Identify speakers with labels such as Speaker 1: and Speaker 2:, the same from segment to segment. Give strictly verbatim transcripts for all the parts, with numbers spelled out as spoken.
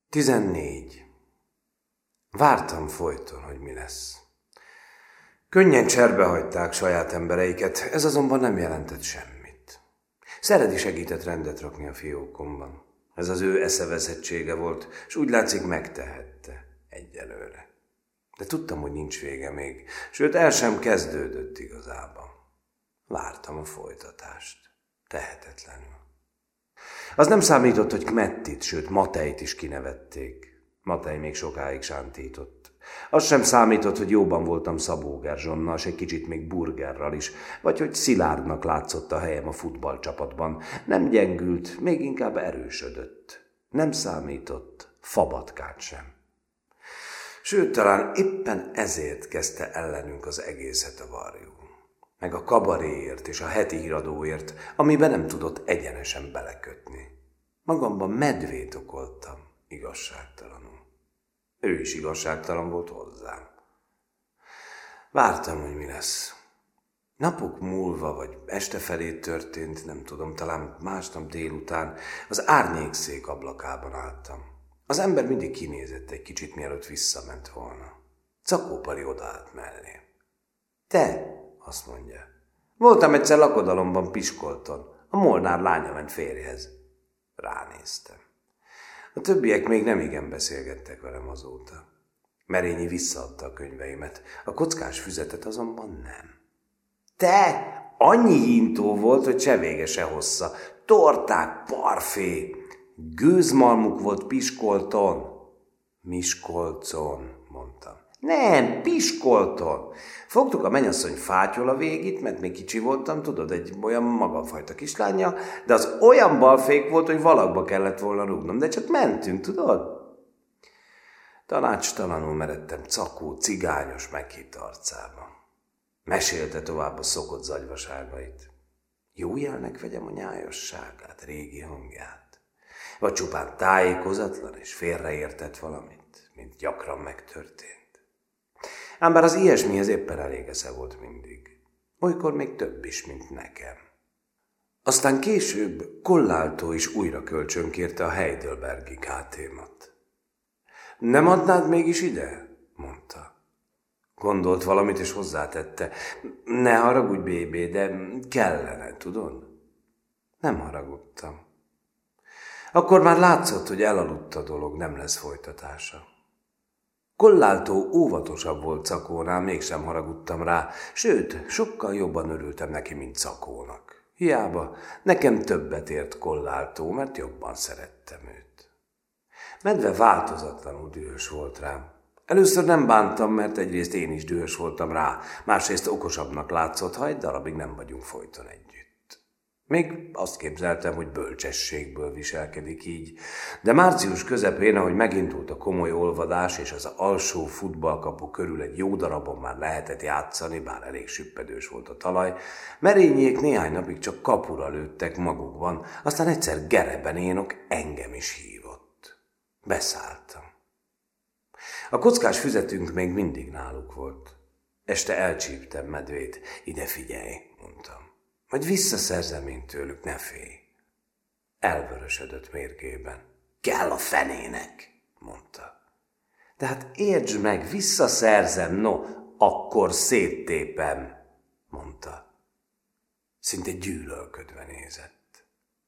Speaker 1: Tizennégy. Vártam folyton, hogy mi lesz. Könnyen cserbe hagyták saját embereiket, ez azonban nem jelentett semmit. Szeredi segített rendet rakni a fiókomban. Ez az ő eszevezettsége volt, és úgy látszik megtehette egyelőre. De tudtam, hogy nincs vége még, sőt el sem kezdődött igazában. Vártam a folytatást. Tehetetlenül. Az nem számított, hogy Kmettit, sőt Matejt is kinevették. Matej még sokáig sántított. Az sem számított, hogy jóban voltam Szabó Gerzsonnal, s egy kicsit még Burgerral is, vagy hogy Szilárdnak látszott a helyem a futballcsapatban. Nem gyengült, még inkább erősödött. Nem számított Fabatkát sem. Sőt, talán éppen ezért kezdte ellenünk az egészet a varjú. Meg a kabaréért és a heti híradóért, amiben nem tudott egyenesen belekötni. Magamban medvét okoltam, igazságtalanul. Ő is igazságtalan volt hozzám. Vártam, hogy mi lesz. Napok múlva, vagy este felé történt, nem tudom, talán másnap délután, az árnyékszék ablakában álltam. Az ember mindig kinézett egy kicsit, mielőtt visszament volna. Cakópali odaállt mellé. Te, azt mondja, voltam egyszer lakodalomban Piskolton, a Molnár lánya ment férjhez. Ránéztem. A többiek még nem igen beszélgettek velem azóta. Merényi visszaadta a könyveimet, a kockás füzetet azonban nem. Te, annyi hintó volt, hogy se vége se hossza. Torták, parfé, gőzmalmuk volt Piskolton. Miskolcon, mondtam. Nem, Piskolton. Fogtuk a mennyasszony fátyola végét, mert még kicsi voltam, tudod, egy olyan magamfajta kislánya, de az olyan balfék volt, hogy valakba kellett volna rúgnom, de csak mentünk, tudod? Tanácstalanul meredtem Cakó cigányos meghitt arcába. Mesélte tovább a szokott zagyvaságait. Jó jelnek vegyem a nyájosságát, régi hangját. Vagy csupán tájékozatlan és félreértett valamit, mint gyakran megtörtént. Ám bár az ilyesmihez éppen elég esze volt mindig. Olykor még több is, mint nekem. Aztán később Kolláltó is újra kölcsönkérte a Heidelbergi ká té-mat. Nem adnád mégis ide? Mondta. Gondolt valamit és hozzátette. Ne haragudj, bébé, de kellene, tudod? Nem haragudtam. Akkor már látszott, hogy elaludt a dolog, nem lesz folytatása. Kolláltó óvatosabb volt Cakónál, mégsem haragudtam rá, sőt, sokkal jobban örültem neki, mint Cakónak. Hiába, nekem többet ért Kolláltó, mert jobban szerettem őt. Medve változatlanul dühös volt rám. Először nem bántam, mert egyrészt én is dühös voltam rá, másrészt okosabbnak látszott, ha egy darabig nem vagyunk folyton együtt. Még azt képzeltem, hogy bölcsességből viselkedik így, de március közepén, ahogy megindult a komoly olvadás, és az alsó futballkapu körül egy jó darabon már lehetett játszani, bár elég süppedős volt a talaj, Merényiék néhány napig csak kapura lőttek magukban, aztán egyszer Gerebenénok engem is hívott. Beszálltam. A kockás füzetünk még mindig náluk volt. Este elcsíptem medvét, ide figyelj, mondtam. Majd visszaszerzem én tőlük, ne félj. Elvörösödött mérgében. Kell a fenének, mondta. De hát értsd meg, visszaszerzem, no, akkor széttépem, mondta. Szinte gyűlölködve nézett.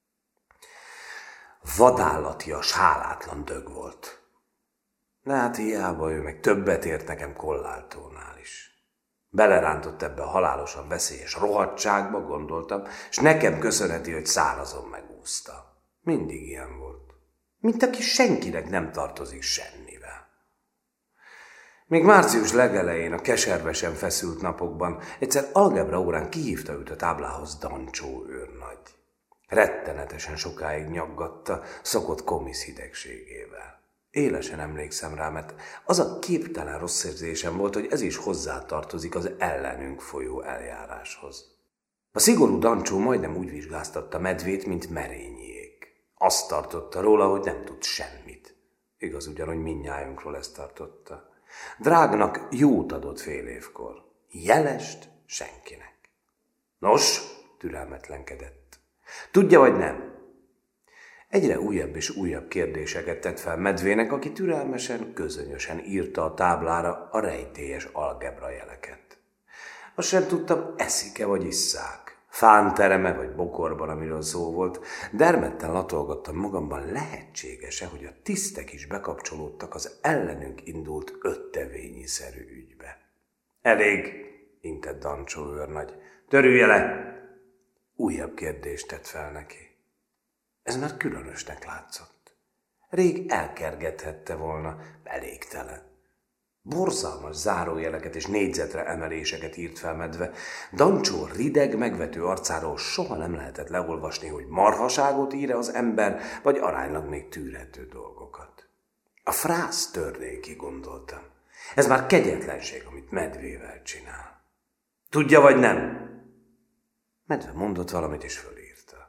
Speaker 1: Vadállatias, hálátlan dög volt. De hát hiába, ő meg többet ért nekem Kolláltónál is. Belerántott ebbe a halálosan veszélyes rohadtságba, gondoltam, és nekem köszönheti, hogy szárazon megúszta. Mindig ilyen volt. Mint aki senkinek nem tartozik semmivel. Még március legelején, a keservesen feszült napokban egyszer algebra órán kihívta őt a táblához Dancsó őrnagy. Rettenetesen sokáig nyaggatta, szokott komisz hidegségével. Élesen emlékszem rá, mert az a képtelen rossz érzésem volt, hogy ez is hozzátartozik az ellenünk folyó eljáráshoz. A szigorú Dancsó majdnem úgy vizsgáztatta medvét, mint Merényiék. Azt tartotta róla, hogy nem tud semmit. Igaz ugyan, hogy mindnyájunkról ezt tartotta. Drágnak jót adott fél évkor. Jelest senkinek. Nos, türelmetlenkedett. Tudja vagy nem? Egyre újabb és újabb kérdéseket tett fel Medvének, aki türelmesen, közönösen írta a táblára a rejtélyes algebra jeleket. Azt sem tudtam, eszik-e vagy isszák, fántereme vagy bokorban, amiről szó volt. Dermedten latolgattam magamban, lehetséges-e, hogy a tisztek is bekapcsolódtak az ellenünk indult öttevényi-szerű ügybe. Elég, intett Dancsó őrnagy. Törülje le! Újabb kérdést tett fel neki. Ez már különösnek látszott. Rég elkergethette volna, elégtelen. Borzalmas zárójeleket és négyzetre emeléseket írt fel Medve. Dancsó rideg, megvető arcáról soha nem lehetett leolvasni, hogy marhaságot ír az ember, vagy aránylag még tűrhető dolgokat. A frász törné ki, gondoltam. Ez már kegyetlenség, amit Medvével csinál. Tudja vagy nem? Medve mondott valamit és fölírta.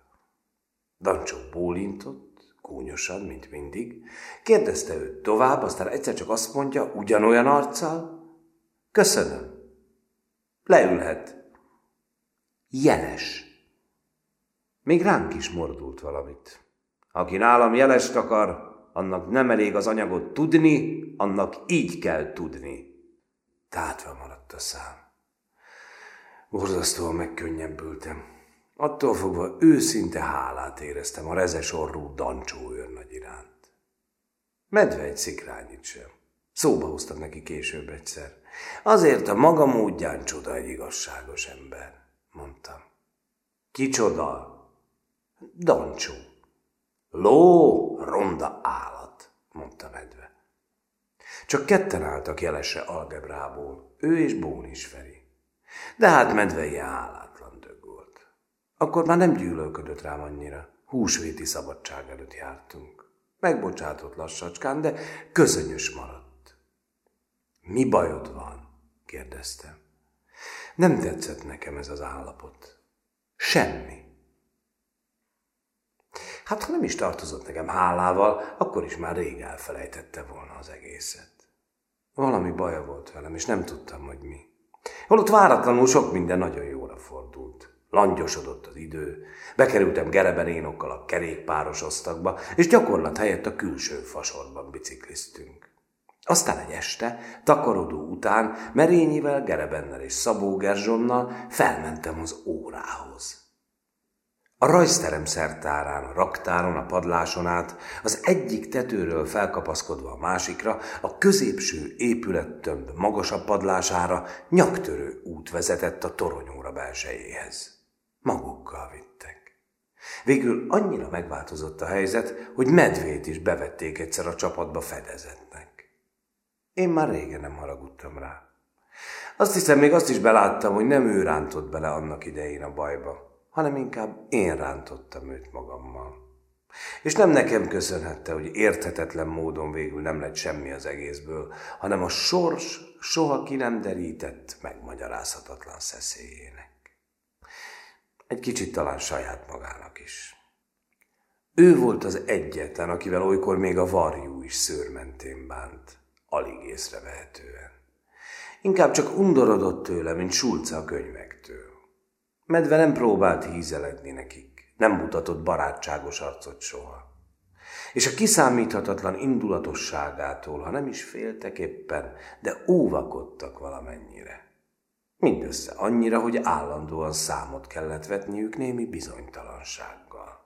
Speaker 1: Dancsó bólintott, gúnyosan, mint mindig, kérdezte őt tovább, aztán egyszer csak azt mondja, ugyanolyan arccal, köszönöm, leülhet. Jeles. Még ránk is mordult valamit. Aki nálam jelest akar, annak nem elég az anyagot tudni, annak így kell tudni. Tátva maradt a szám. Borzasztóan megkönnyebbültem. Attól fogva őszinte hálát éreztem a rezes orrú Dancsó őrnagy iránt. Medve egy szikrányit sem. Szóba hoztam neki később egyszer. Azért a maga módján csoda egy igazságos ember, mondtam. Kicsoda? Dancsó. Ló, ronda állat, mondta Medve. Csak ketten álltak Jelesre algebrából, ő és Bónis Feri. De hát Medve ilyen hálátlan dög volt. Akkor már nem gyűlölködött rám annyira. Húsvéti szabadság előtt jártunk. Megbocsátott lassacskán, de közönyös maradt. Mi bajod van? Kérdeztem. Nem tetszett nekem ez az állapot. Semmi. Hát ha nem is tartozott nekem hálával, akkor is már rég elfelejtette volna az egészet. Valami baja volt velem, és nem tudtam, hogy mi. Holott váratlanul sok minden nagyon jóra fordult. Langyosodott az idő, bekerültem gereberénokkal a kerékpáros osztagba, és gyakorlat helyett a külső fasorban bicikliztünk. Aztán egy este, takarodó után, Merényivel, Gerebennel és Szabó Gerzsonnal felmentem az órához. A rajzterem szertárán, a raktáron, a padláson át, az egyik tetőről felkapaszkodva a másikra, a középső épülettömb magasabb padlására nyaktörő út vezetett a toronyóra belsejéhez. Magukkal vittek. Végül annyira megváltozott a helyzet, hogy Medvét is bevették egyszer a csapatba fedezetnek. Én már régen nem haragudtam rá. Azt hiszem, még azt is beláttam, hogy nem ő rántott bele annak idején a bajba, hanem inkább én rántottam őt magammal. És nem nekem köszönhette, hogy érthetetlen módon végül nem lett semmi az egészből, hanem a sors soha ki nem derített, megmagyarázhatatlan szeszélyének. Egy kicsit talán saját magának is. Ő volt az egyetlen, akivel olykor még a varjú is szőrmentén bánt, alig észrevehetően. Inkább csak undorodott tőle, mint Sulca a könyvektől. Medve nem próbált hízelegni nekik, nem mutatott barátságos arcot soha. És a kiszámíthatatlan indulatosságától, ha nem is féltek éppen, de óvakodtak valamennyire. Mindössze annyira, hogy állandóan számot kellett vetniük némi bizonytalansággal.